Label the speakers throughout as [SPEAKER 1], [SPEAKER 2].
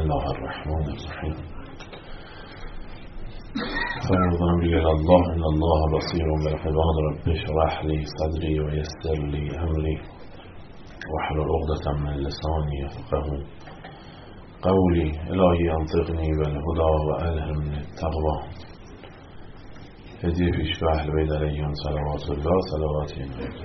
[SPEAKER 1] الله الرحمن الرحیم. فرضاً بگل الله ان الله بصیر بالعباد رب اشرح لی صدری و یسر لی امری واحلل عقدة من لسانی یفقهوا قولی. الهی انطقنی بالهدی و الهمنی التقوی. هدیه پیش به اهل بیت علیهم صلوات الله صلواتی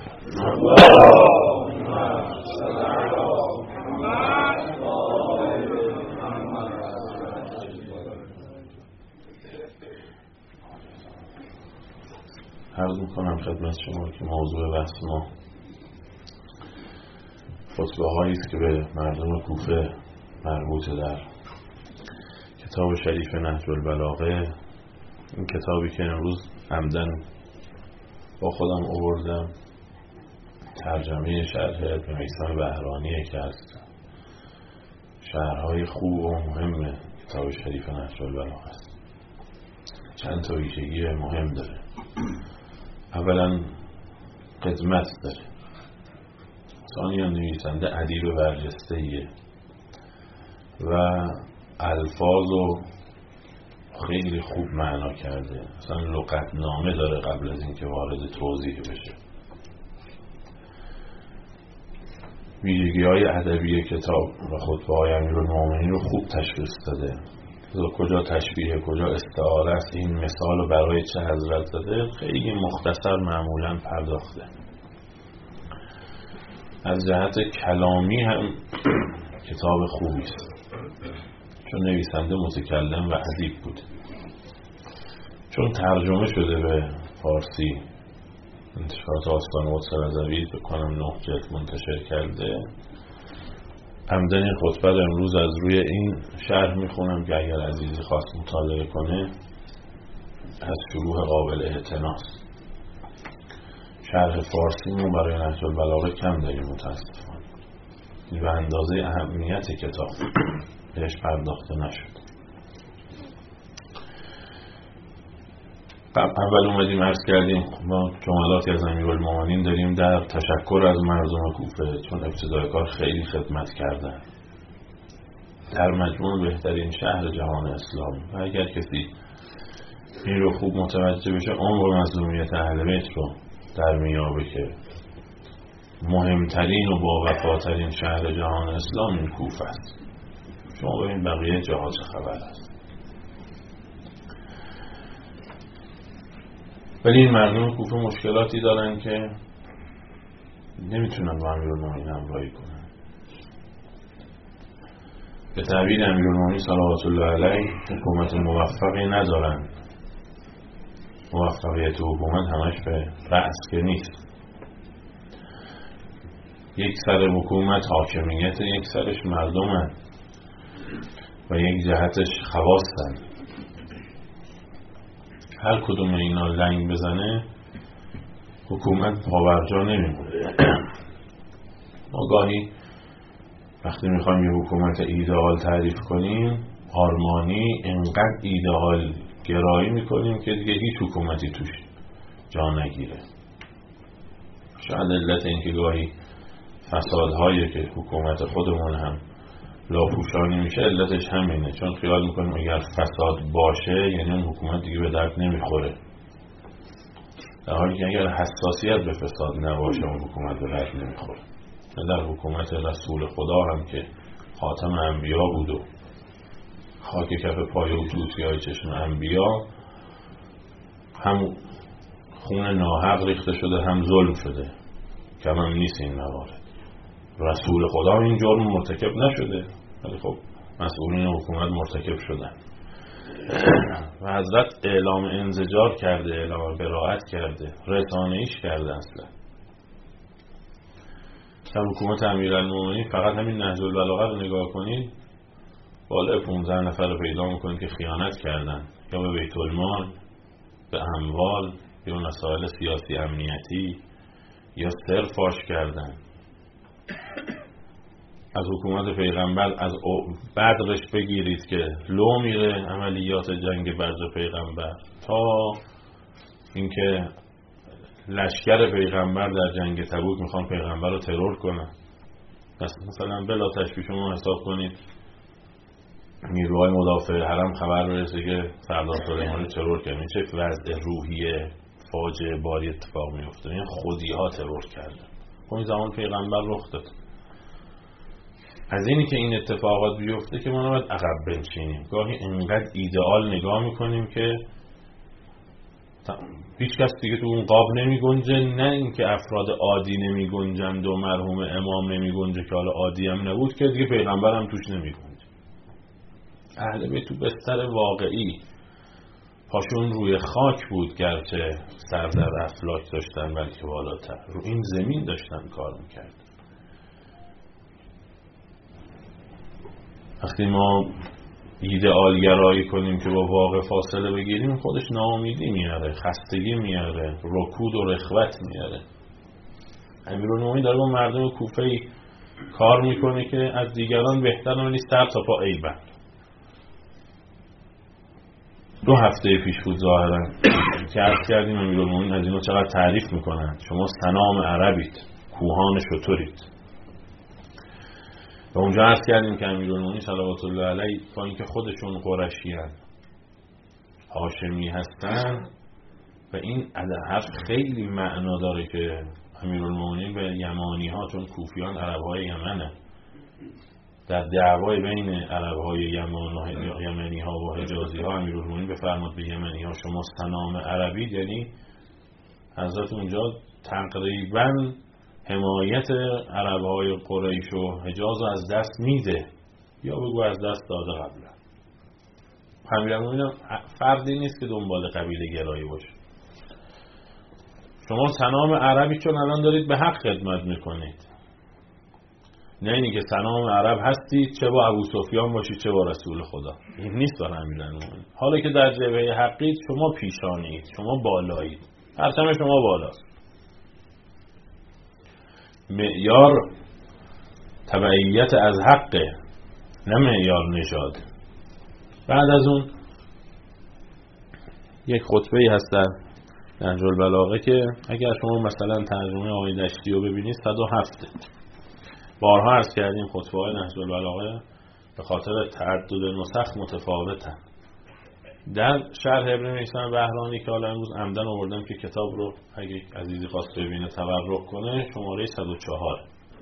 [SPEAKER 1] عرض میکنم خدمت شما که موضوع بحث ما خطبه هایی است که به مردم کوفه مربوطه در کتاب شریف نهج البلاغه. این کتابی که امروز عمدن با خودم آوردم ترجمه شرح ابن میثم بهرانیه که از شرحهای خوب و مهم کتاب شریف نهج البلاغه است. چند تا ویژگی مهم داره. اولا قدمت داره. ثانیاً نویسنده ادیب برجسته‌ایه و الفاظو خیلی خوب معنا کرده. اصلا لغتنامه داره قبل از اینکه وارد توضیح بشه. ویژگی‌های ادبی کتاب و خطبه‌های امیرالمومنین رو خوب تشخیص داده. کجا تشبیه کجا استعاره است، این مثال رو برای چه حضرت زده، خیلی مختصر معمولا پرداخته. از جهت کلامی هم کتاب خوبی است، چون نویسنده متکلم و ادیب بود. چون ترجمه شده به فارسی، انتشارات آستان قدس رضوی بکنم 9 جلد منتشر کرده. عمدن این خطبه رو امروز از روی این شرح میخونم که اگر عزیزی خواست مطالعه کنه از شروح قابل اعتناست. شرح فارسی ما برای نهج البلاغه کم داریم متاسفانه، به اندازه اهمیت کتاب بهش پرداخته نشد. اول اومدیم عرض کردیم ما جملاتی از امیرالمومنین داریم در تشکر از مردم کوفه، چون ابتدای کار خیلی خدمت کردن در مجموع بهترین شهر جهان اسلام. و اگر کسی این رو خوب متوجه بشه عمر و مظلومیت اهل بیت رو در میابه که مهمترین و با وفاترین شهر جهان اسلام این کوفه است. شما ببین بقیه جاها چه خبر است. ولی این مردم کوفه مشکلاتی دارن که نمیتونن با امیرالمومنین همراهی کنن. به تعبیر امیرالمومنین صلوات الله علیه حکومت موفقی ندارن. موفقیت حکومت همش به رأس که نیست. یک سر حکومت حاکمیت، یک سرش مردمن و یک جهتش خواستن. هر کدوم اینا لنگ بزنه حکومت پاورجا نمیمونه. ما گاهی وقتی میخوایم یه حکومت ایدئال تعریف کنیم آرمانی، انقدر ایدئال گرایی میکنیم که دیگه هیچ حکومتی توش جا نگیره. شاید علت این که گاهی فسادهایی که حکومت خودمون هم لاپوشانی میشه علتش همینه، چون خیال میکنیم اگر فساد باشه یعنی اون حکومت دیگه به درد نمیخوره، در حالی که اگر حساسیت به فساد نباشه اون حکومت به درد نمیخوره. در حکومت رسول خدا هم که خاتم انبیا بود و خاک کف پای و توتیای چشم انبیا، هم خون ناحق ریخته شده هم ظلم شده، کم هم نیست این موارد. رسول خدا این جرم مرتکب نشده ولی خب مسئولین حکومت مرتکب شدن و حضرت اعلام انزجار کرده، اعلام براءت کرده، رسانه‌ایش کرده. اصلا در حکومت امیرالمومنین فقط همین نهج البلاغه رو نگاه کنید بالای 15 نفر رو پیدا میکنید که خیانت کردن، یا به بیت المال، به اموال، یا مسائل سیاسی امنیتی، یا سر فاش کردن. از حکومت پیغمبر از بدرش بگیرید که لو میره عملیات جنگ بدر پیغمبر، تا اینکه لشکر پیغمبر در جنگ تبوک میخوان پیغمبر رو ترور کنن. مثلا بلا تشبیه شما حساب کنید نیروهای مدافع حرم خبر برسه که سردار سلیمانی ترور کرد، چه وضع روحیه فاجعه باری اتفاق میفته. این خودی ها ترور کرده. اون زمان پیغمبر رخ داد. از اینی که این اتفاقات بیفته که ما نباید عقب بنشینیم. گاهی اینقدر ایدئال نگاه میکنیم که هیچ کس دیگه تو اون قاب نمی گنجه، نه اینکه افراد عادی نمی گنجند و مرحوم امام نمی گنجه که حالا عادی هم نبود که دیگه پیغمبر هم توش نمی گنجه. اهل بیت تو بستر واقعی پاشون روی خاک بود، گرچه سر در افلاک داشتن بلکه بالاتر رو این زمین داشتن کار میکرد. وقتی ما ایدئال گرایی کنیم که با واقع فاصله بگیریم، خودش ناامیدی میاره، خستگی میاره، رکود و رخوت میاره. امیرالمومنین داره با مردم کوفه کار میکنه که از دیگران بهتر، ولی سر تا پا عیبن. 2 هفته پیش بود ظاهرا که عرض کردیم امیرالمومنین از اینو چقدر تعریف میکنن. شما سنام عربید، کوهان شترید. و اونجا عرض کردیم که امیرالمومنین صلوات الله علیه با اینکه خودشون قرشی هستن، هاشمی هستن، و این حرف خیلی معنا داره که امیرالمومنین به یمانی ها، چون کوفیان عربهای یمنه، در دعوای بین عربهای یمنی ها و حجازی ها امیرالمومنین بفرماد به یمنی ها شما سنام عربی، یعنی حضرت اونجا تقریبا حمایت عربهای قریش و حجاز از دست میده، یا بگو از دست داده قبلا. امیرالمومنین فردی نیست که دنبال قبیله گرایی باشه. شما سنام عربی چون الان دارید به حق خدمت میکنید، نه اینی که سنام عرب هستید چه با ابو سفیان باشید چه با رسول خدا. این نیست برای امیرالمومنین. حالا که در جبهه حقید، شما پیشانید، شما بالایید، پرچم شما بالاست. معیار تبعیت از حقه، نه معیار نژاد. بعد از اون یک خطبه‌ای هست در نهج البلاغه که اگر شما مثلا ترجمه آقای دشتی رو ببینید 107. بارها عرض کردیم خطبه‌های نهج البلاغه به خاطر تعدد نسخ متفاوتن. در شرح ابن میثم بهرانی که حالا امروز عمدن آوردم که کتاب رو اگه عزیزی خواست ببینه تبرک کنه، شماره 104.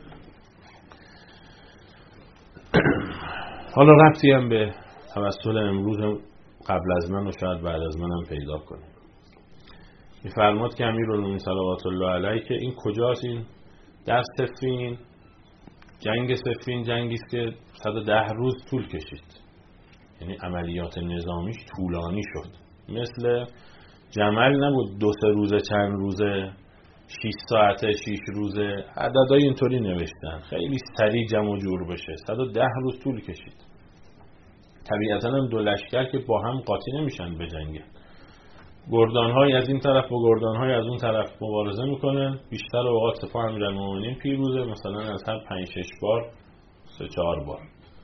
[SPEAKER 1] حالا ربطی هم به توسل امروز قبل از من و شاید بعد از من هم پیدا کنه. می‌فرماد که امیرالمومنین صلوات الله علیه که این کجاست؟ این در صفین، جنگ صفین جنگی است که 110 روز طول کشید، یعنی عملیات نظامیش طولانی شد. مثل جمل نبود 2-3 روزه، چند روزه، 6 ساعته، 6 روزه، عددهای اینطوری نوشتن، خیلی سریع جمع و جور بشه. 110 روز طول کشید. طبیعتاً هم 2 لشکر که با هم قاطی نمیشن به جنگ. گردان‌های از این طرف با گردان‌های از اون طرف مبارزه میکنن. بیشتر اوقات سپاه امیرالمومنین پیروزه، مثلا از هر 5-6 بار 3-4 بار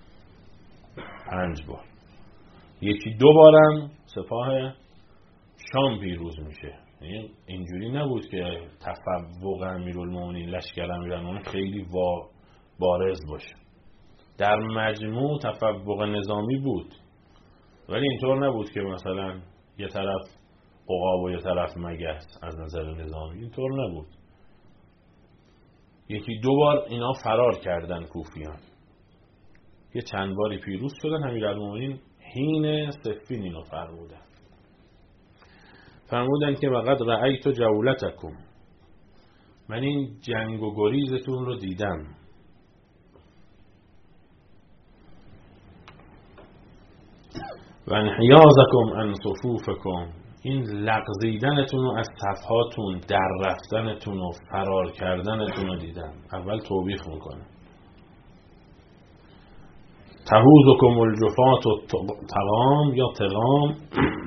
[SPEAKER 1] 5 بار، 1-2 بارم سپاه شام پیروز میشه. یعنی اینجوری نبود که تفوق امیرالمومنین، لشکر امیرالمومنین خیلی بارز باشه. در مجموع تفوق نظامی بود، ولی اینطور نبود که مثلا یه طرف عقاب و یه طرف مگس از نظر نظامی. اینطور نبود. 1-2 بار اینا فرار کردن کوفیان، یه چند باری پیروز شدن. امیرالمومنین حین صفین اینو فرمودن که وقد رأیت جولتکم، من این جنگ و گریزتون رو دیدم. و انحیازکم عن صفوفکم، این لغزیدنتون رو از صفهاتون، در رفتنتون و فرار کردنتون رو دیدم. اول توبیخ میکنه. تهوزکم الجفات و تغام یا تغام،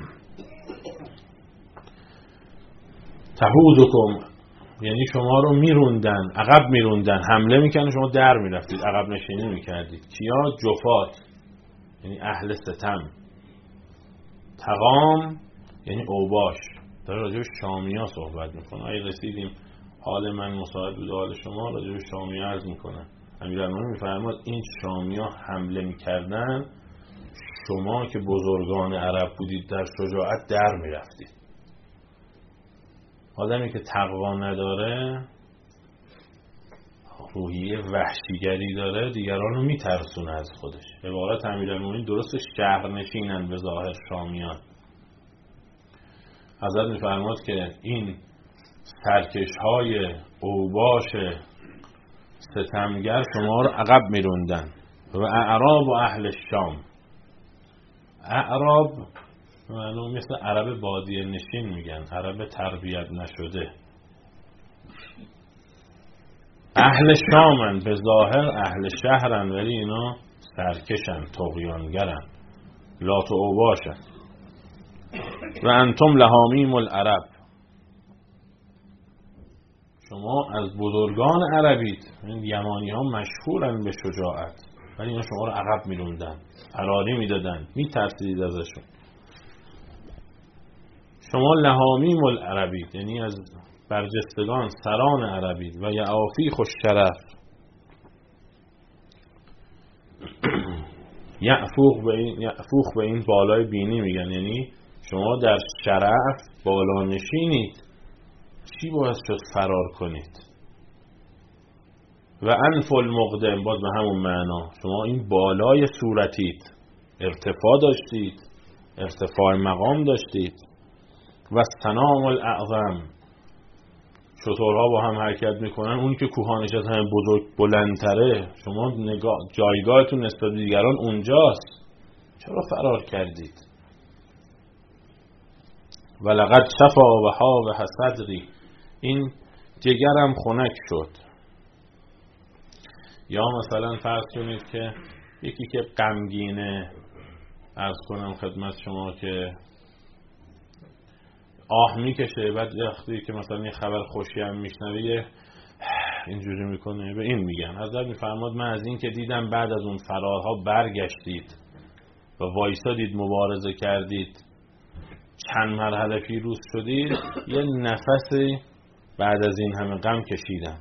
[SPEAKER 1] تهوزکم یعنی شما رو میروندن، عقب میروندن، حمله میکنن، شما در میرفتید، عقب نشینی میکردید. کیا؟ جفات یعنی اهل ستم. تغام یعنی اوباش. داره راجع به شامیا صحبت میکنه. اگه رسیدیم حال من مساعد بود حال شما، راجع به شامیا عرض میکنه. امیرالمومنین میفرماد این شامیا حمله میکردن، شما که بزرگان عرب بودید در شجاعت در میرفتید. آدمی که تقوا نداره، روحیه وحشیگری داره، دیگران رو میترسونه از خودش. عبارت امیرالمومنین درست شهرنشینن به ظاهر شامیان. حضرت میفرماد که این سرکش‌های اوباش ستمگر شما رو عقب میروندن. و اعراب و اهل شام، اعراب معنی مثل عرب بادیه نشین میگن، عرب تربیت نشده. اهل شامن، به ظاهر اهل شهرن ولی اینا سرکشن، طغیانگرن، لات و اوباشن. و انتم لحامیم العرب، شما از بزرگان عربید. این یمانی ها مشهورن به شجاعت، ولی اینا شما رو عقب می‌راندن، فراری میدادن، میترسیدید ازشون. شما لحامیم العربید، یعنی از برجستگان سران عربید. و یعافی خوش شرف، یعفوخ به این بالای بینی میگن، یعنی شما در شرف بالا نشینید، چی باعث شد فرار کنید؟ و انف المقدم، باز به همون معنا، شما این بالای صورتید، ارتفاع داشتید، ارتفاع مقام داشتید. و سنام الاعظم، شترها با هم حرکت میکنن، اون که کوهانش از همه بزرگ بلندتره، شما جایگاهتون نسبت به دیگران اونجاست، چرا فرار کردید؟ و لقد شفا و حاب صدری، این جگرم خنک شد. یا مثلا فرض کنید که یکی که غمگینه، عرض کنم خدمت شما که آه میکشه، بعد وقتی که مثلا یه خبر خوشی هم میشنوه اینجوری میکنه، به این میگن. حضرت میفرماد من از این که دیدم بعد از اون فرارها برگشتید و وایسادید، مبارزه کردید، چند مرحله پیروز شدید، یه نفسی بعد از این همه غم کشیدم.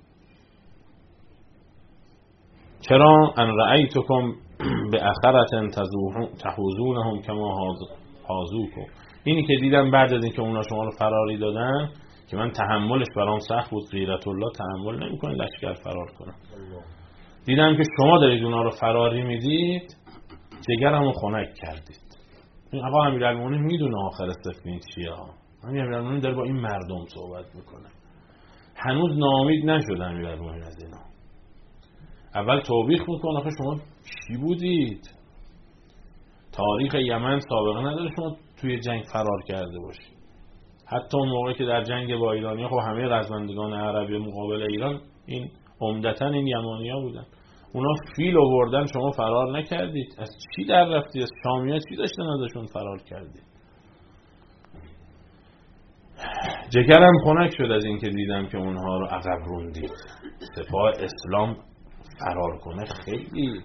[SPEAKER 1] چرا؟ ان رأیتکم به اخرت تحوزونهم کما حازوکم، اینی که دیدم بعد از این که اونا شما رو فراری دادن، که من تحملش برام سخت بود، غیرت الله تحمل نمی‌کنه لشکر فرار کنه، دیدم که شما دارید اونا رو فراری میدید، جگرمو خنک کردید. این آقا امیرالمومنین میدونه آخر سفینه چیه ها. امیرالمومنین داره با این مردم صحبت میکنه، هنوز ناامید نشد امیرالمومنین از اینا. اول توبیخ میکنه، آخه شما چی بودید؟ تاریخ یمن سابقه نداره شما توی جنگ فرار کرده باشید. حتی اون موقعی که در جنگ با ایرانی‌ها، خب همه رزمندگان عربی مقابل ایران این عمدتاً این یمانی‌ها بودن، اونا فیل آوردن، شما فرار نکردید. از چی در رفتی؟ از شامی‌ها چی داشتن ازشون فرار کردید؟ جگرم خنک شد از این که دیدم که اونها رو عقب روندید. سپاه اسلام فرار کنه خیلی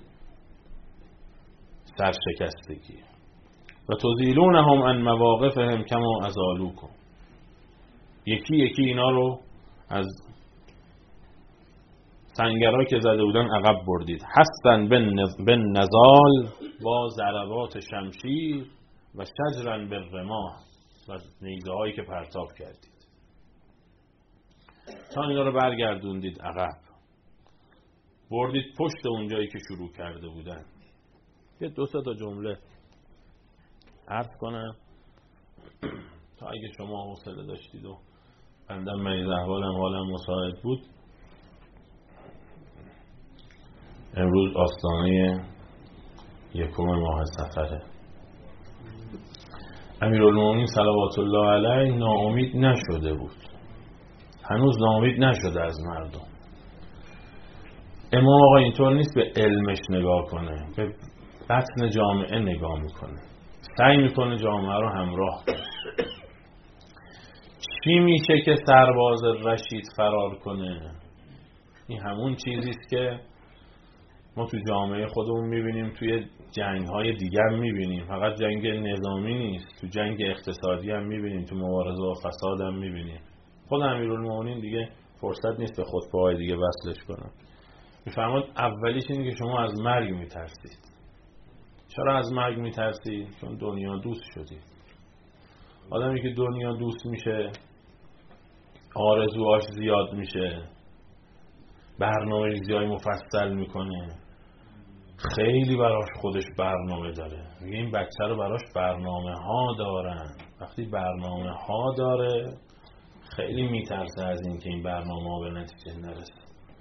[SPEAKER 1] سرشکستگی. و تزیلونهم عن مواقفهم کما ازالوکم، یکی یکی اینا رو از سنگرها که زده بودن عقب بردید. حسن بن نزال با ضربات شمشیر و شجرن بالرماح، و نیزه هایی که پرتاب کردید، تا اینا رو برگردوندید عقب، بردید پشت اونجایی که شروع کرده بودن. یه دو سه تا جمله عرض کنم تا اگه شما حوصله داشتید و بندم مریض حالم مساعد بود. امروز آستانه 1 ماه صفره. امیرالمومنین صلوات الله علیه ناامید نشده بود، هنوز ناامید نشده از مردم. امام آقا اینطور نیست به علمش نگاه کنه، به بطن جامعه نگاه میکنه، سعی میکنه جامعه رو همراه کنه. چی میشه که سرباز رشید فرار کنه؟ این همون چیزیست که ما تو جامعه خودمون میبینیم، توی جنگ‌های دیگه هم میبینیم، فقط جنگ نظامی نیست، تو جنگ اقتصادی هم میبینیم، تو مبارزه و فساد هم میبینیم. خود امیرالمومنین دیگه فرصت نیست به خطبه‌های دیگه وصلش کنم. میفرماد اولیش اینه که شما از مرگ میترسید. چرا از مرگ میترسی؟ چون دنیا دوست شدی. آدمی که دنیا دوست میشه آرزوهاش زیاد میشه، برنامه‌ریزی‌های مفصل میکنه، خیلی براش خودش برنامه داره. میگه این بچه رو براش برنامه ها دارن. وقتی برنامه ها داره خیلی میترسه از این که این برنامه ها به نتیجه نرسه.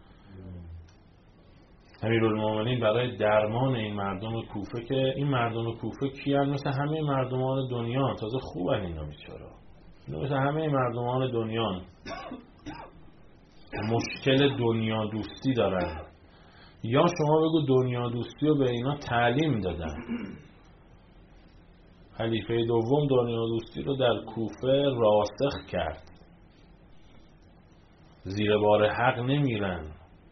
[SPEAKER 1] امیرالمومنین برای درمان این مردم کوفه، که این مردم کوفه کیان؟ مثل همه مردمان دنیا، تازه خوبن اینا بیچارا، مثل همه مردمان دنیا مشکل دنیا دوستی دارن. یا شما بگو دنیا دوستی رو به اینا تعلیم دادن. خلیفه دوم دنیا دوستی رو در کوفه راسخ کرد، زیر بار حق نمیرن.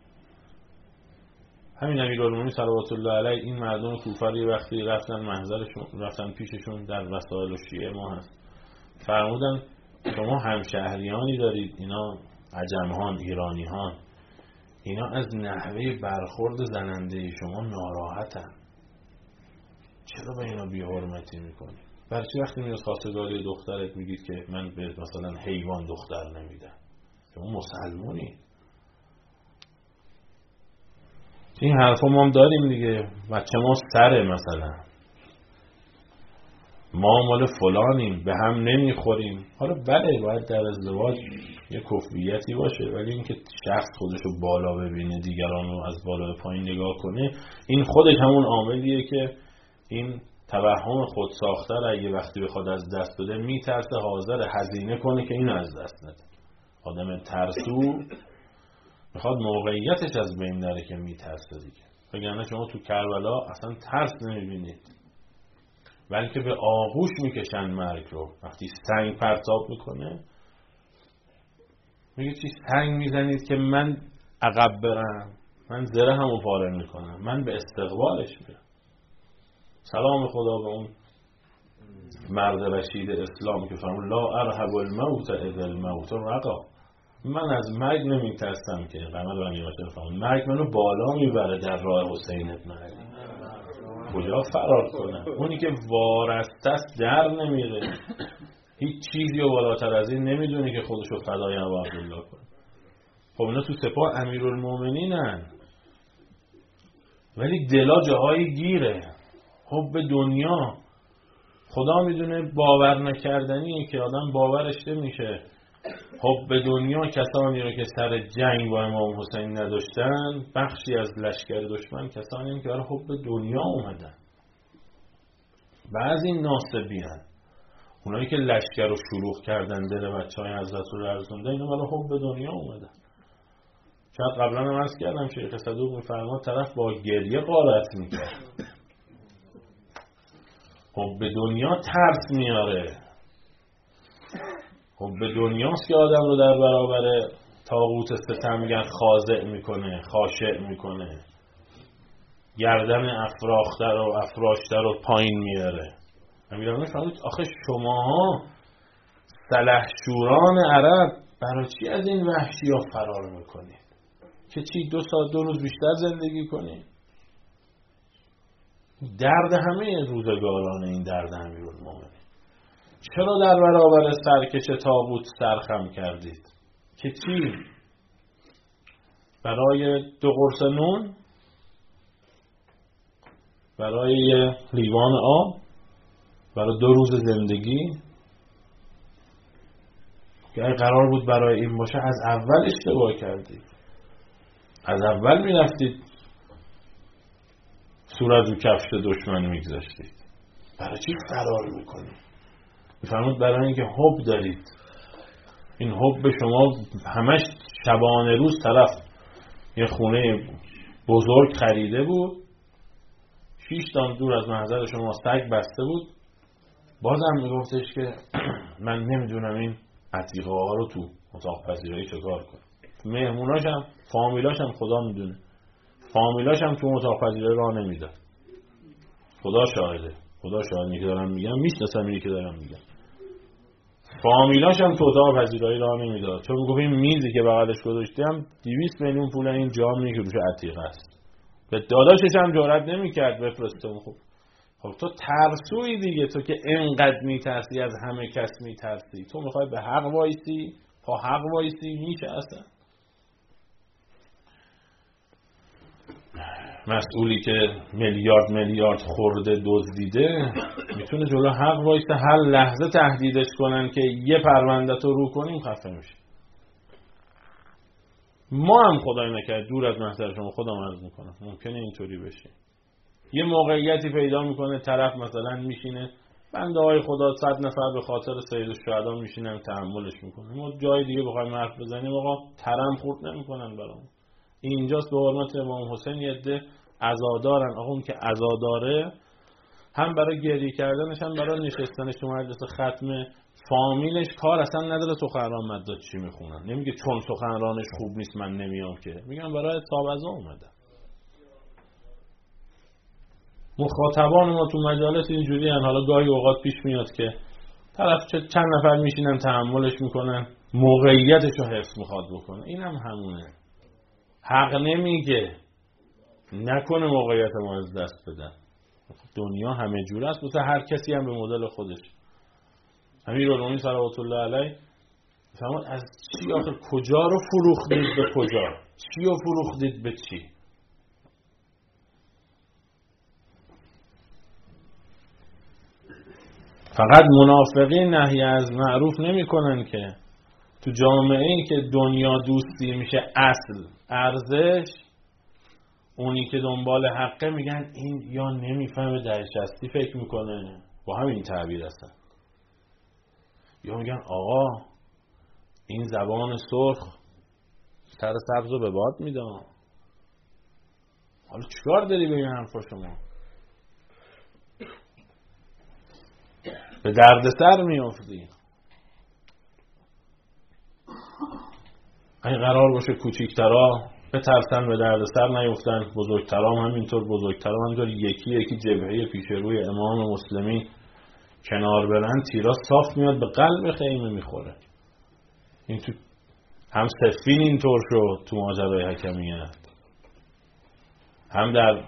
[SPEAKER 1] همین امیرالمومنین صلوات الله علیه این مردم کوفه رو وقتی رفتن پیششون، در وسائل شیعه ما هست، فرمودن شما همشهریانی دارید، اینا عجم‌هان، ایرانی‌هان، اینا از نحوه برخورد زننده شما ناراحتن، چرا به اینا بی‌حرمتی میکنی؟ برای چی وقتی میاد خواستگاری دخترت میگید که من به مثلا حیوان دختر نمیدم؟ شما مسلمونی. این حرفا ما هم داریم دیگه، بچه ما سره، مثلا ما مال فلانیم، به هم نمیخوریم. حالا بله باید در ازدواج یه کفویتی باشه، ولی اینکه شخص خودشو بالا ببینه، دیگران رو از بالا به پایین نگاه کنه، این خودش همون عاملیه که این توهم خود ساخته را اگه وقتی بخواد از دست بده میترسه، حاضر هزینه کنه که اینو از دست نده. آدم ترسو میخواد موقعیتش از بین نره که میترسه دیگه. وگرنه شما تو کربلا اصلا ترس نمیبینید، بلکه به آغوش میکشن مرگ رو. وقتی سنگ پرتاب میکنه میگه چی سنگ میزنید که من عقب برم؟ من زره همو پاره میکنم، من به استقبالش میرم. سلام خدا به اون مرد رشید اسلام که فرمود لا ارهب الموت اذا الموت رقا. من از مرگ نمیترسم که قمر بنی هاشم فرمود مرگ منو بالا میبره در راه حسین ابن علی. کجا فرار کنم؟ اونی که وارسته است در نمیره، هیچ چیزی رو بالاتر از این نمیدونی که خودشو فدای ابو عبدالله کنه. خب اینا تو سپاه امیرالمومنینن، ولی دلا جاهای گیره. حب دنیا خدا میدونه باور نکردنیه که آدم باورش نمیشه. حب دنیا کسانی رو که سر جنگ با امام حسین نداشتن، بخشی از لشکر دشمن کسانی هم که برای حب دنیا اومدن. بعضی ناصبی هن، اونایی که لشکر رو شلوغ کردن، دل بچهای حضرت رو لرزونده، اینا برای حب دنیا اومدن. شاید قبلا هم عرض کردم شیخ صدوق میفرماد طرف با گریه غارت میکرد. حب دنیا ترس میاره. حب دنیاست که آدم رو در برابر طاغوت ستمگر خاضع میکنه، خاشع میکنه، گردن افراخته رو افراشته رو پایین میاره. امیرالمومنین فرمود آخه شماها سلحشوران عرب برای چی از این وحشی ها فرار میکنید؟ که چی 2 ساعت 2 روز بیشتر زندگی کنید؟ درد همه روزگاران این درد امیرالمومنین. چرا در برابر سرکش طاغوت سرخم کردید؟ که چی؟ برای 2 قرص نون؟ برای یه لیوان آب؟ برای 2 روز زندگی؟ که اگه قرار بود برای این باشه از اول اشتباه کردید. از اول میرفتید صورت رو کفش دشمن میگذاشتید. برای چی فرار میکنید؟ میفرمود برای اینکه حب دارید. این حب شما همش شبانه روز طرف یه خونه بزرگ خریده بود، 6 دام دور از محضر شما سگ بسته بود، بازم میگفتش که من نمیدونم این عتیقه ها رو تو اتاق پذیرایی چکار کنم. مهموناشم فامیلاشم خدا میدونه، فامیلاشم تو اتاق پذیرایی راه نمیدن. خدا شاهده، خدا شاهدی که دارم میگم، میشناسم اینی که دارم میگم. فامیلاشم تو اتاق پذیرایی راه نمیداد، چون میگفت این میزی که بغلش گذاشتم 200 میلیون پول این جامیه که روش عتیقه است. به داداشش هم جرئت نمیکرد بفرسته. خب خب تو ترسوی دیگه، تو که اینقدر میترسی از همه کس میترسی، تو میخوای به حق وایسی، پا حق وایسی، میشه اصلا؟ مسئولی که میلیارد خورده دزدیده میتونه جلو حق وایسه، هر لحظه تهدیدش کنن که یه پرونده تو رو کنیم خفه میشه. ما هم خدای نکرد دور از محضر شما خودم عرض میکنم ممکنه اینطوری بشه، یه موقعیتی پیدا میکنه طرف مثلا میشینه، بنده های خدا 100 نفر به خاطر سید الشهدا میشینن تحملش میکنن، ما جای دیگه بخوایم حرف بزنیم آقا ترم خورد نمیکنن برام. اینجاست به حرمت امام حسین یه عده عزادارن، آقا اون که عزاداره هم برای گریه کردنش هم برای نشستنش تو مجلس ختم فامیلش کار اصلا نداره سخنران مداد چی میخونن، نمیگه چون سخنرانش خوب نیست من نمیام، که میگم برای حساب عزا اومده. مخاطبان ما تو مجالس اینجوری هن. حالا گاهی اوقات پیش میاد که طرف چند نفر میشینن تحملش میکنن، موقعیتش رو حفظ میخواد بکنه، اینم همونه. حق نمیگه نکنه موقعیت ما از دست بدن. دنیا همه جور است، مثل هر کسی هم به مدل خودش. امیرالمومنین صلوات الله علیه فرمود از چی آخر کجا رو فروختید به کجا، چی رو فروختید به چی؟ فقط منافقین نهی از معروف نمی کنن که تو جامعه ای که دنیا دوستی میشه اصل ارزش، اونی که دنبال حقه میگن این یا نمیفهمه دهشتی فکر میکنه با همین تعبیر هستن، یا میگن آقا این زبان سرخ سر سبز رو به باد میدن. حالا چیکار داری به این حرفا شما؟ به درد سر میافتی. این قرار باشه کوچیکترها بترسن به درد سر نیفتن، بزرگترها هم همینطور، بزرگترها همینطور یکی جبهه پیش روی امام مسلمین کنار برن، تیرا صاف میاد به قلب خیمه میخوره. این تو هم صفین اینطور شد تو ماجرای حکمیت، هم در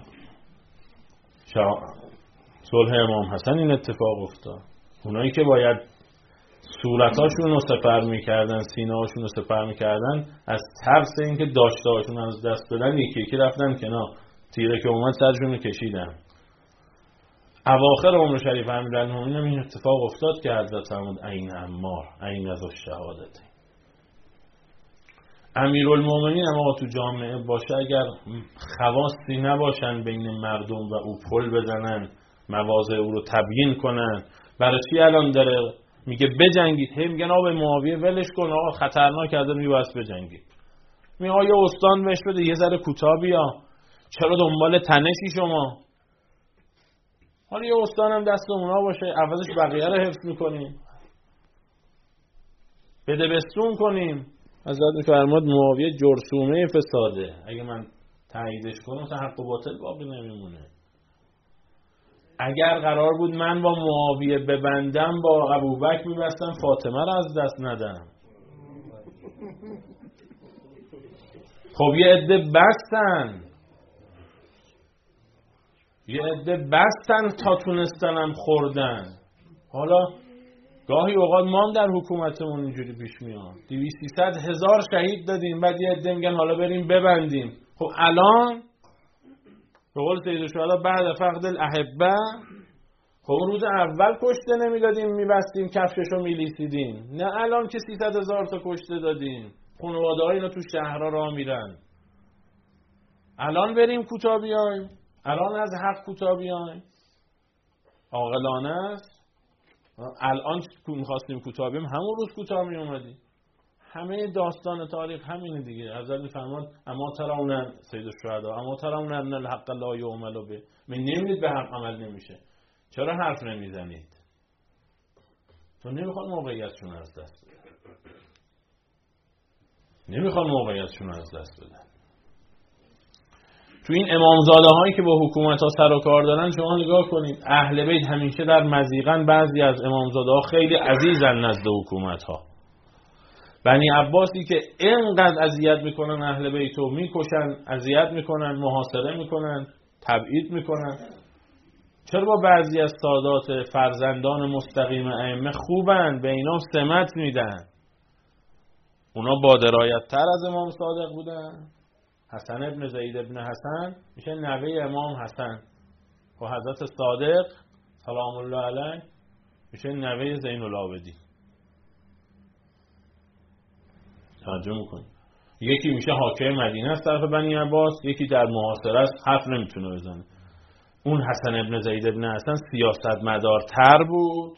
[SPEAKER 1] صلح امام حسن این اتفاق افتاد. اونایی که باید صورتاشون رو سپر میکردن، سینه‌هاشون رو سپر میکردن، از ترس اینکه داشته‌هاشون از دست بدن یکی رفتن کنار، تیره که اومد سرشون رو کشیدن. اواخر عمر شریف امیرالمومنین این اتفاق افتاد که حضرت فرمود عین عمار عین از الشهادت. امیرالمومنین اما تو جامعه باشه، اگر خواصی نباشن بین مردم و او پل بزنن، مواضع او رو تبیین کنن، برای چی الان داره میگه بجنگید، هی میگن آقا به معاویه ولش کن، آقا خطرناک از میباس بجنگید، میگه آقا یه استان بهش بده یه ذره کوتاه بیا، چرا دنبال تنشی شما؟ حالا یه استان هم دست اونا باشه، عوضش بقیه رو حفظ میکنیم، بده بستون کنیم. حضرت میفرماد معاویه جرثومه فساده، اگه من تاییدش کنم تا حق و باطل باقی نمیمونه. اگر قرار بود من با معاویه ببندم با ابوبکر میبستم فاطمه رو از دست ندم. خب یه عده بستن تا تونستنم خوردن. حالا گاهی اوقات ما هم در حکومتمون اینجوری پیش میاد، 200-300 هزار شهید دادیم، بعد یه عده میگن حالا بریم ببندیم. خب الان به قول سید الشهدا بعد فقد الاحبه، خب روز اول کشته نمیدادیم میبستیم کفششو میلیسیدیم، نه الان که 300 هزار تا کشته دادیم، خانواده ها اینا تو شهرها راه میرن. الان بریم کوتاه بیایم، الان از حق کوتاه بیایم، عاقلانه است. الان میخواستیم کوتاه بیایم همون روز کوتاه میومدیم. همه داستان تاریخ همینه دیگه. حضرت فرمان اما ترون سید الشهدا اما ترون ان الحق لا یعمل به، من نمیدید به حق عمل نمیشه، چرا حرف نمیزنید؟ تو نمیخواد موقعیتشون از دست بدن، تو این امامزاده هایی که با حکومت ها سر و کار دارن شما نگاه کنید، اهل بیت همیشه در مضیقن، بعضی از امامزاده ها خیلی عزیزن نزد حکومت ها. بنی عباسی که اینقدر اذیت میکنن اهل بیتو، میکشن، اذیت میکنن، محاصره میکنن، تبعید میکنن، چرا با بعضی از سادات فرزندان مستقیم ائمه خوبن، به اینا سمت میدن؟ اونا با درایت تر از امام صادق بودن. حسن ابن زید ابن حسن میشه نوه امام حسن و حضرت صادق سلام الله علیه میشه نوه زین العابدین. توجه میکنید؟ یکی میشه حاکم مدینه از طرف بنی عباس، یکی در محاصره است، حرف نمیتونه بزنه. اون حسن ابن زید ابن حسن سیاستمدارتر بود.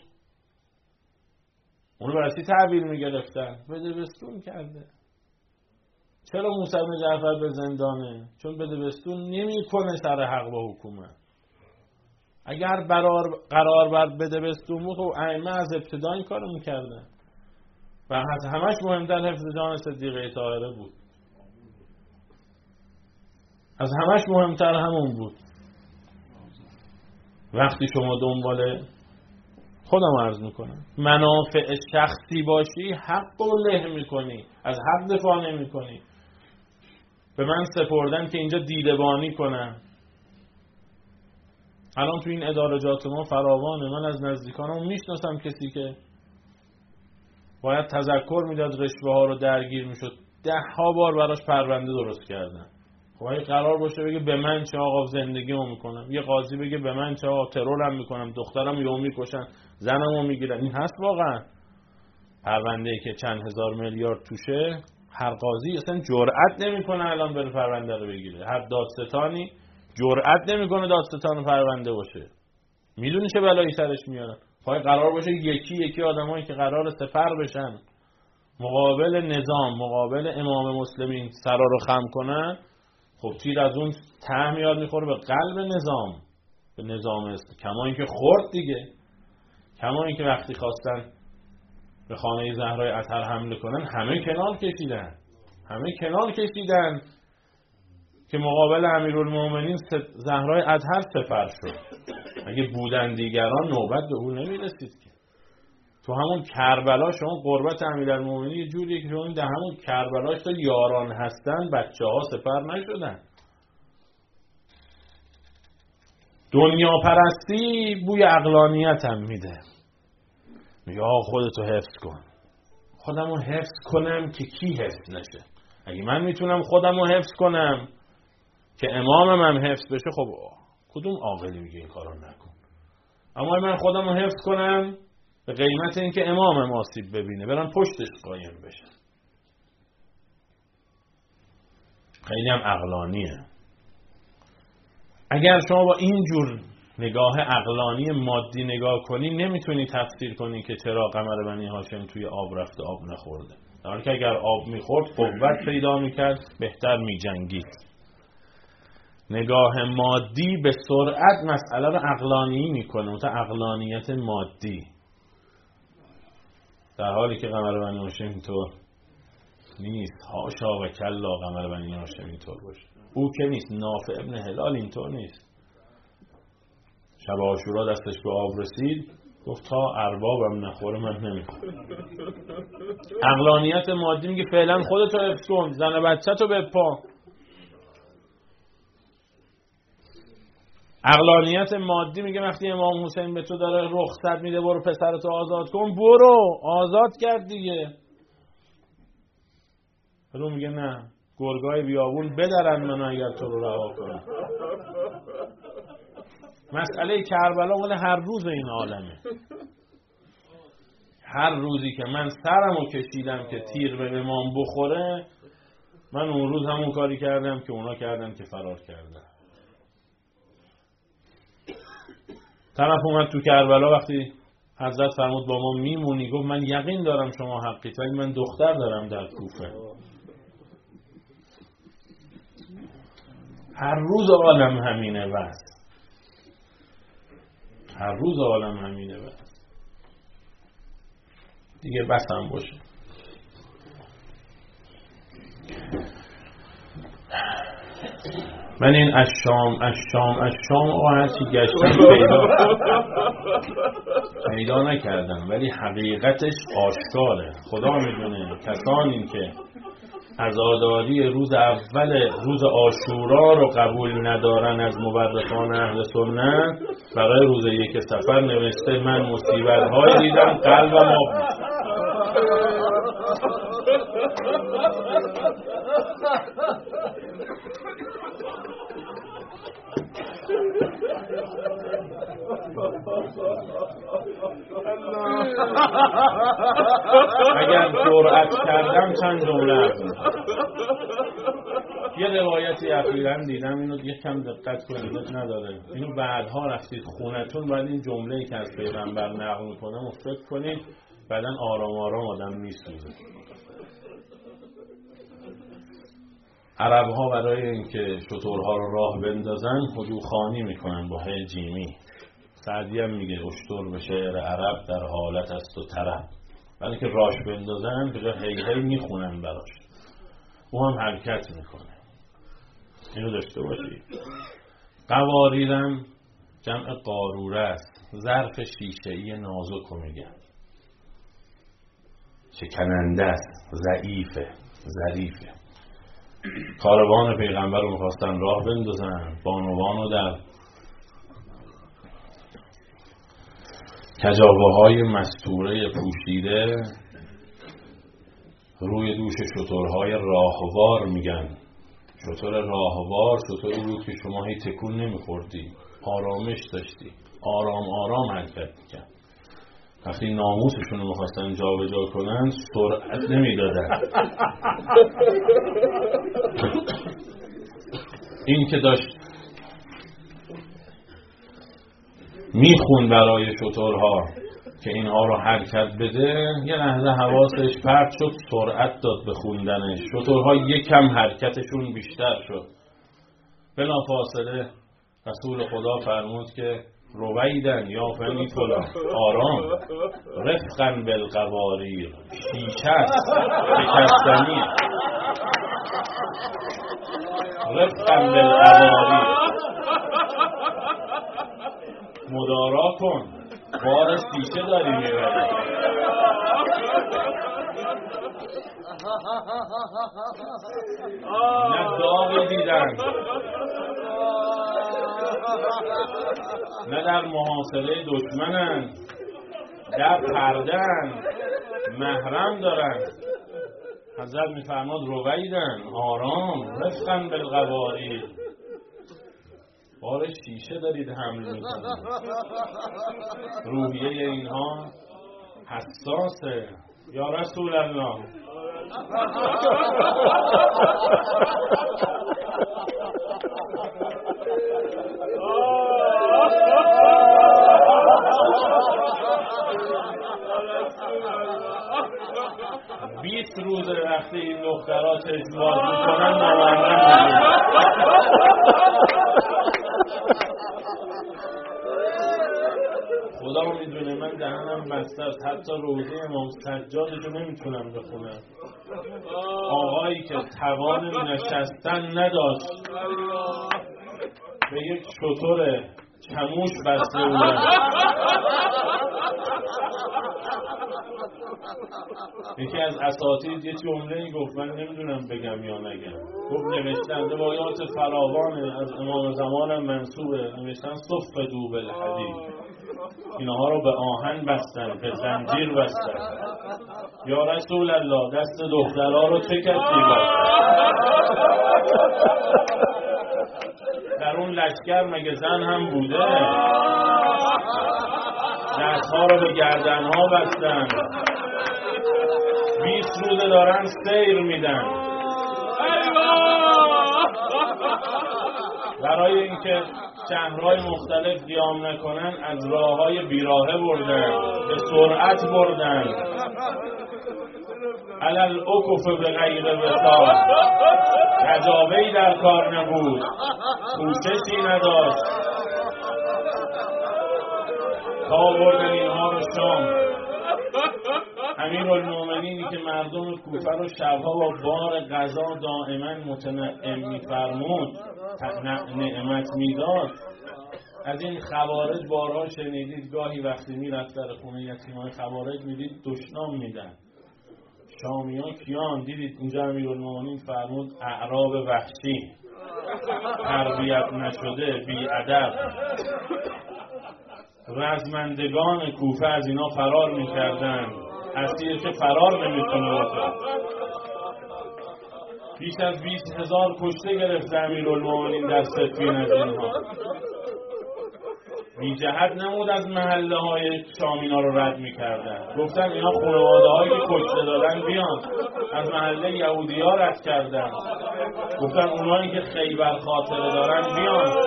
[SPEAKER 1] اونو برای چی تعبیر میگرفتن؟ بدبستون کرده. چرا موسی بن جعفر به زندانه؟ چون بدبستون نمیکنه سر حق با حکومت. اگر قرار بر بدبستون بود خب ائمه از ابتدا این کارو میکردن و همش مهمتر حفظ جان صدیقه طاهره بود. از همش مهمتر همون بود. وقتی شما دنبال خودم عرض میکنم منافع شخصی باشی، حق رو له میکنی، از حق دفاع نمیکنی. به من سپردن که اینجا دیدبانی کنم. الان تو این ادارجات ما فراوانه. من از نزدیکانم میشناسم کسی که باید تذکر میداد رشوه ها رو درگیر میشد، 10 بار براش پرونده درست کردن. خب اگه قرار باشه بگه به من چه آقا زندگیمو میکنم، یه قاضی بگه به من چه آقا ترورم میکنم، دخترم یهو میکشن، زنمو میگیرن، این هست واقعا؟ پرونده‌ای که چند هزار میلیارد توشه، هر قاضی اصلا جرئت نمیکنه الان بره پرونده رو بگیره. هر دادستانی جرئت نمیکنه دادستان پرونده باشه. میدونی چه بلایی سرش میارن. پای قرار باشه یکی آدمایی که قرار سپر بشن مقابل نظام، مقابل امام مسلمین سرا رو خم کنن، خب تیر از اون ته میاد میخوره به قلب نظام، به نظام است. کما اینکه خورد دیگه. کما اینکه وقتی خواستن به خانه زهرای اطهر حمله کنن همه کنار کشیدن که مقابل امیرالمومنین زهرای اطهر سپر شد. اگه بودن دیگران نوبت به اون نمیرسید که. تو همون کربلا شما قربت امیرالمومنین یه جوریه که شما در همون کربلاش تا یاران هستن بچه‌ها سپر نشدن. دنیا پرستی بوی عقلانیت هم میده. میگه آقا خودتو حفظ کن. خودمو حفظ کنم که کی حفظ نشه؟ اگه من میتونم خودمو حفظ کنم که امامم هم حفظ بشه، خب کدوم عاقلی میگه این کارو نکن؟ اما من خودمو حفظ کنم به قیمت اینکه امامم آسیب ببینه، برن پشتش قایم بشن. خیلی هم عقلانیه. اگر شما با این جور نگاه عقلانی مادی نگاه کنی، نمیتونی تفسیر کنی که چرا قمر بنی هاشم توی آب رفته آب نخورده. در حالی که اگر آب میخورد قوت پیدا میکرد، بهتر میجنگید. نگاه مادی به سرعت مسئله رو عقلانی میکنه، اون عقلانیت مادی. در حالی که قمر بنی هاشم اینطور نیست. حاشا و کلا قمر بنی هاشم اینطور باشه. او که نیست. نافع ابن هلال اینطور نیست. شب عاشورا دستش به آب رسید، گفت تا اربابم نخوره من نمیخورم. عقلانیت مادی میگه فعلا خودتو حفظ کن، زن بچه‌تو بپا. عقلانیت مادی میگه وقتی امام حسین به تو داره رخصت میده برو پسرتو آزاد کن، برو آزاد کرد دیگه. رو میگه نه، گرگای بیابون بدرن من اگر تو رو رها کنم. مسئله کربلا مال هر روز این عالمه. هر روزی که من سرمو کشیدم که تیر به امام بخوره، من اون روز همون کاری کردم که اونا کردن که فرار کردن. طرف اومد تو کربلا، وقتی حضرت فرمود با ما میمونی، گفت من یقین دارم شما حقیقت، ولی من دختر دارم در کوفه. هر روز عالم همینه بس. هر روز عالم همینه بس. دیگه بس هم باشه. من این از شام آقا هرچی گشتم پیدا نکردم، ولی حقیقتش آشکاره. خدا میدونه کسانی که عزاداری روز اول روز عاشورا رو قبول ندارن از مورخان اهل سنت، برای روز 1 صفر نوشته من مصیبت‌های دیدم قلبم آب می‌شد. اگر جرأت کردم چند جمله عرض می‌کنم. یه روایتی اخیراً دیدم، اینو یکم دقت کنید، نداره اینو بعدها رفتید خونتون بعد این جمله‌ای که از پیغمبر نقل می‌کنه فکر کنید، بعداً آرام آرام آدم میسوزه. عرب‌ها برای اینکه شترها رو راه بندازن هجوخوانی میکنن با ه جیمی. سعدی هم میگه اشتر به شعر عرب در حالت است و طرب، برای که راش بندازن به جای هی هی میخونن براش، او هم حرکت میکنه. اینو داشته باشید. قواریرم جمع قاروره است، ظرف شیشه‌ای نازک رو میگن، شکننده است، ضعیفه، ظریفه. کاروان پیغمبر رو میخواستن راه بندازن، بانوان رو در کجاوه‌های مستوره پوشیده روی دوش شترهای راهوار میگن. شتر راهوار شتری بود که شما هی تکون نمیخوردی، آرامش داشتی، آرام آرام حرکت میکرد. وقتی ناموسشون رو میخواستن جا به جا کنن سرعت نمیدادن. این که داشت میخون برای شترها که اینها رو حرکت بده، یه لحظه حواسش پرت شد، سرعت داد به خوندنش. شترها یکم حرکتشون بیشتر شد. بلافاصله رسول خدا فرمود که رویدن یا فنی فلان، آرام، رفقا بالقواریر، شیشه است شکستنی، رفقا بالقواریر، مدارا کن، بار شیشه داری میبری. نه داغی دیدن، نه در محاصره دشمنن، در پردن، محرم دارن. حضرت میفرماد رویدن، آرام، رفقا بالقواریر، بار شیشه دارید حمل میکنید. روحیه اینها حساسه. یا رسول الله، بیست روز وقتی این دخترها چشم باز میکنن نامحرم خدا میدونه من دهنم بسته است، حتی روزه امام سجادشو نمیتونم بخونم. آقایی که توان نشستن نداشت به یک شتر چموش بسته بودن. یکی از اساتید یه جمله‌ای گفت، من نمیدونم بگم یا نگم. گفت نوشتن روایات فراوانه از امام زمانم منسوبه، نوشتن صفدوا بالحدید، اینها رو به آهن بستن، به زنجیر بستن. یا رسول الله دست دخترها رو چه کسی بستن؟ در اون لشکر مگه زن هم بوده؟ دستها رو به گردنها بستن. 20 روزه دارن سیر میدن برای اینکه شهرهای مختلف قیام نکنن، از راههای بیراهه بردن، به سرعت بردن. علل اکف به غیر وساق، کجاوه‌ای در کار نبود، کوششی نداشت تا بردن اینها رو شام. امیرالمومنینی که مردم کوفه رو شبها با بار غذا دائما متنعم می‌فرمود، نعمت میداد. از این خوارج بارها شنیدید، گاهی وقتی میرفت در خونه یتیمای خوارج میدید دشنام میدن. شامیان کیان؟ دیدید اینجا امیرالمومنین فرمود اعراب وحشی، تربیت نشده، بی ادب. رزمندگان کوفه از اینا فرار میکردن، اسیر که فرار نمیکنه. بیش از 20,000 کشته گرفت امیرالمومنین در صفین از اینها. بی جهت نمود از محله های شام اینا رو رد میکردن، گفتن اینا خانواده هایی که کشته دادن بیان. از محله یهودی ها رد کردن، گفتن اونایی که خیبر خاطره دارن بیان.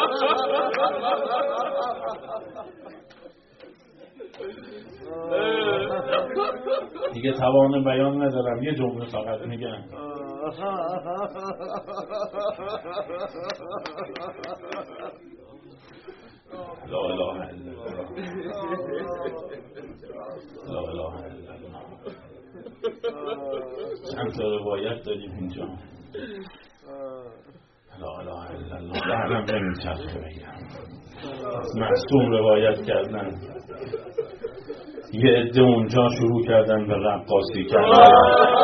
[SPEAKER 1] دیگه توان بیان ندارم، یه جمله فقط میگم. لا اله الا الله، لا اله الا الله. چند تا روایت داریم اینجا. لا اله الا الله. دهنم نمیچرخه بگم. از معصوم روایت کردن. یه عده اونجا شروع کردن به رقاصی کردن.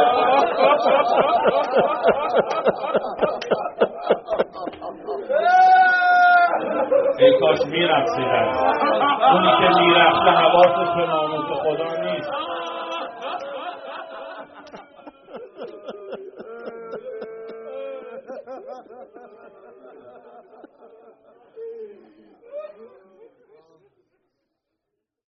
[SPEAKER 1] ای کاش میرقصیدن. اونی که میرقصه حواسش به ناموس خدا نیست.